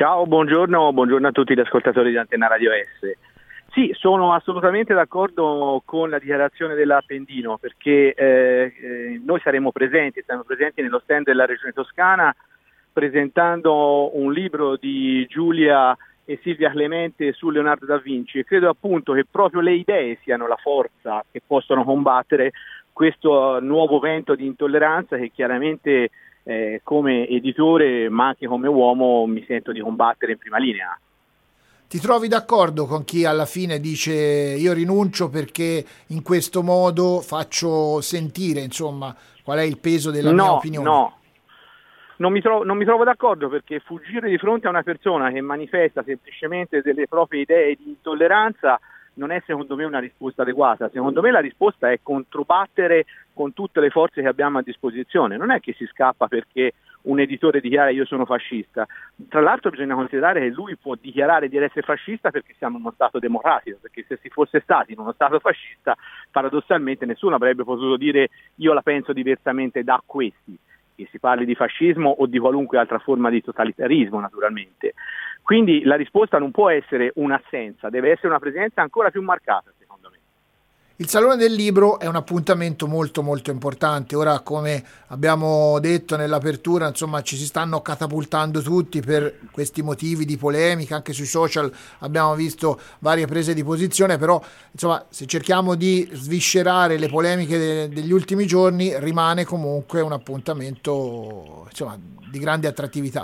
Ciao, buongiorno a tutti gli ascoltatori di Antenna Radio S. Sì, sono assolutamente d'accordo con la dichiarazione dell'Appendino, perché noi siamo presenti nello stand della Regione Toscana presentando un libro di Giulia e Silvia Clemente su Leonardo da Vinci, e credo appunto che proprio le idee siano la forza che possono combattere questo nuovo vento di intolleranza che chiaramente come editore ma anche come uomo mi sento di combattere in prima linea. Ti trovi d'accordo con chi alla fine dice io rinuncio perché in questo modo faccio sentire, insomma, qual è il peso della mia opinione? No, non mi trovo d'accordo, perché fuggire di fronte a una persona che manifesta semplicemente delle proprie idee di intolleranza non è secondo me una risposta adeguata. Secondo me la risposta è controbattere con tutte le forze che abbiamo a disposizione. Non è che si scappa perché un editore dichiara io sono fascista. Tra l'altro bisogna considerare che lui può dichiarare di essere fascista perché siamo in uno Stato democratico, perché se si fosse stati in uno Stato fascista paradossalmente nessuno avrebbe potuto dire io la penso diversamente da questi, che si parli di fascismo o di qualunque altra forma di totalitarismo naturalmente. Quindi la risposta non può essere un'assenza, deve essere una presenza ancora più marcata, secondo me. Il Salone del Libro è un appuntamento molto molto importante. Ora, come abbiamo detto nell'apertura, insomma, ci si stanno catapultando tutti per questi motivi di polemica, anche sui social abbiamo visto varie prese di posizione, però insomma, se cerchiamo di sviscerare le polemiche degli ultimi giorni, rimane comunque un appuntamento, insomma, di grande attrattività.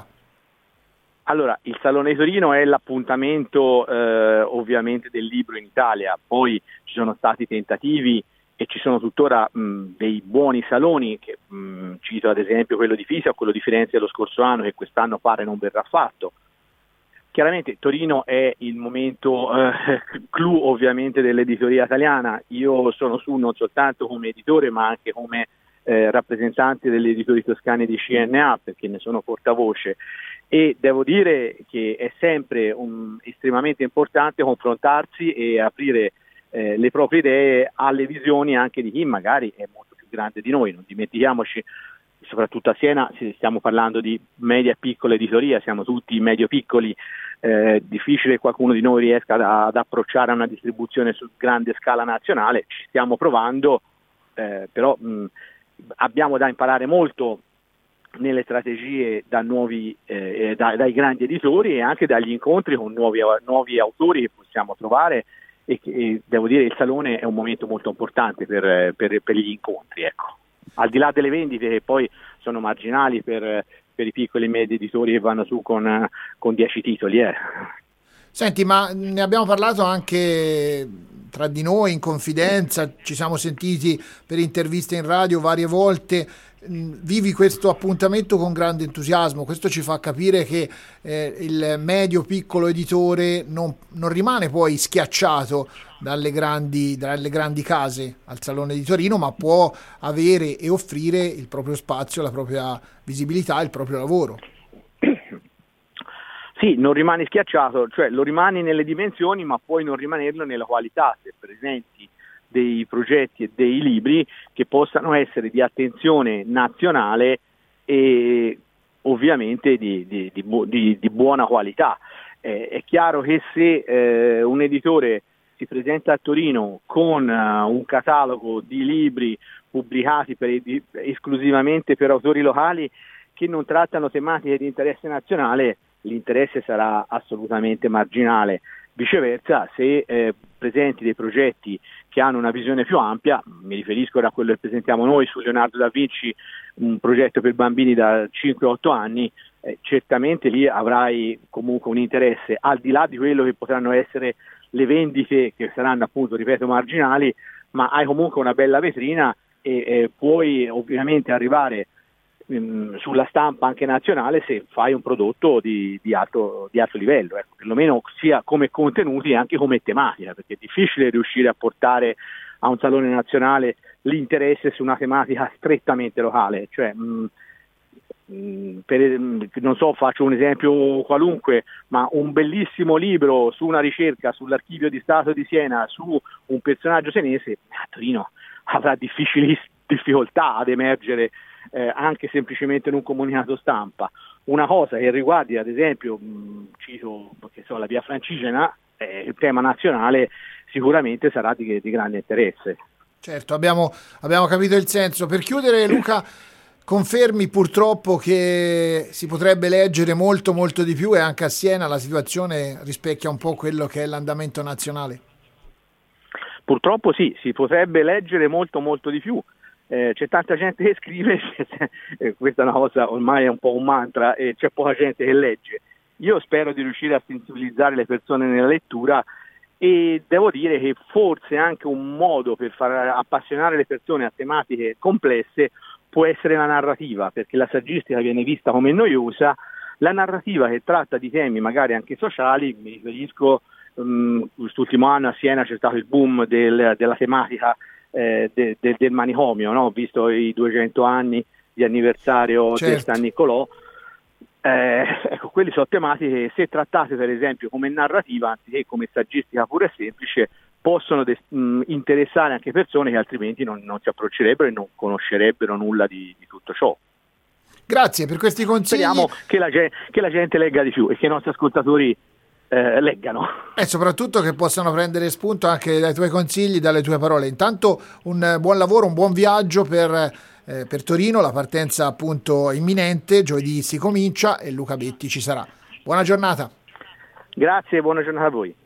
Allora, il Salone di Torino è l'appuntamento ovviamente del libro in Italia, poi ci sono stati tentativi e ci sono tuttora dei buoni saloni, che cito ad esempio quello di Pisa o quello di Firenze lo scorso anno, che quest'anno pare non verrà fatto. Chiaramente Torino è il momento clou ovviamente dell'editoria italiana. Io sono su non soltanto come editore ma anche come rappresentante degli editori toscani di CNA, perché ne sono portavoce. E devo dire che è sempre estremamente importante confrontarsi e aprire le proprie idee alle visioni anche di chi magari è molto più grande di noi. Non dimentichiamoci, soprattutto a Siena stiamo parlando di media e piccola editoria, siamo tutti medio piccoli, difficile che qualcuno di noi riesca ad approcciare a una distribuzione su grande scala nazionale. Ci stiamo provando, però abbiamo da imparare molto nelle strategie dai grandi editori e anche dagli incontri con nuovi autori che possiamo trovare, e devo dire il Salone è un momento molto importante per gli incontri, ecco. Al di là delle vendite che poi sono marginali per i piccoli e medi editori che vanno su con 10 titoli. Senti, ma ne abbiamo parlato anche tra di noi in confidenza, ci siamo sentiti per interviste in radio varie volte. Vivi questo appuntamento con grande entusiasmo. Questo ci fa capire che il medio piccolo editore non rimane poi schiacciato dalle grandi case al Salone di Torino, ma può avere e offrire il proprio spazio, la propria visibilità, il proprio lavoro. Sì, non rimani schiacciato, cioè lo rimani nelle dimensioni, ma puoi non rimanerlo nella qualità, se presenti dei progetti e dei libri che possano essere di attenzione nazionale e ovviamente di buona qualità. È chiaro che se un editore si presenta a Torino con un catalogo di libri pubblicati esclusivamente per autori locali che non trattano tematiche di interesse nazionale, l'interesse sarà assolutamente marginale. Viceversa, se presenti dei progetti che hanno una visione più ampia, mi riferisco a quello che presentiamo noi su Leonardo da Vinci, un progetto per bambini da 5-8 anni, certamente lì avrai comunque un interesse, al di là di quello che potranno essere le vendite, che saranno appunto, ripeto, marginali, ma hai comunque una bella vetrina e puoi ovviamente arrivare sulla stampa anche nazionale se fai un prodotto di alto livello, ecco, perlomeno sia come contenuti e anche come tematica, perché è difficile riuscire a portare a un salone nazionale l'interesse su una tematica strettamente locale, cioè non so, faccio un esempio qualunque, ma un bellissimo libro su una ricerca sull'archivio di Stato di Siena su un personaggio senese a Torino avrà difficoltà ad emergere anche semplicemente in un comunicato stampa. Una cosa che riguardi ad esempio cito che so, la Via Francigena, il tema nazionale sicuramente sarà di grande interesse. Certo, abbiamo capito il senso. Per chiudere, Luca, confermi purtroppo che si potrebbe leggere molto molto di più, e anche a Siena la situazione rispecchia un po' quello che è l'andamento nazionale? Purtroppo sì, si potrebbe leggere molto molto di più. C'è tanta gente che scrive, questa è una cosa ormai è un po' un mantra, e c'è poca gente che legge. Io spero di riuscire a sensibilizzare le persone nella lettura, e devo dire che forse anche un modo per far appassionare le persone a tematiche complesse può essere la narrativa, perché la saggistica viene vista come noiosa. La narrativa che tratta di temi magari anche sociali, mi riferisco, quest'ultimo anno a Siena c'è stato il boom della tematica del manicomio, no? Visto i 200 anni di anniversario del San Niccolò. Ecco, quelli sono tematiche, se trattate per esempio come narrativa anziché come saggistica pura e semplice, possono interessare anche persone che altrimenti non si approccerebbero e non conoscerebbero nulla di tutto ciò. Grazie per questi consigli. Speriamo che la gente legga di più e che i nostri ascoltatori leggano. E soprattutto che possano prendere spunto anche dai tuoi consigli, dalle tue parole. Intanto un buon lavoro, un buon viaggio per Torino, la partenza appunto imminente, giovedì si comincia e Luca Betti ci sarà. Buona giornata. Grazie, buona giornata a voi.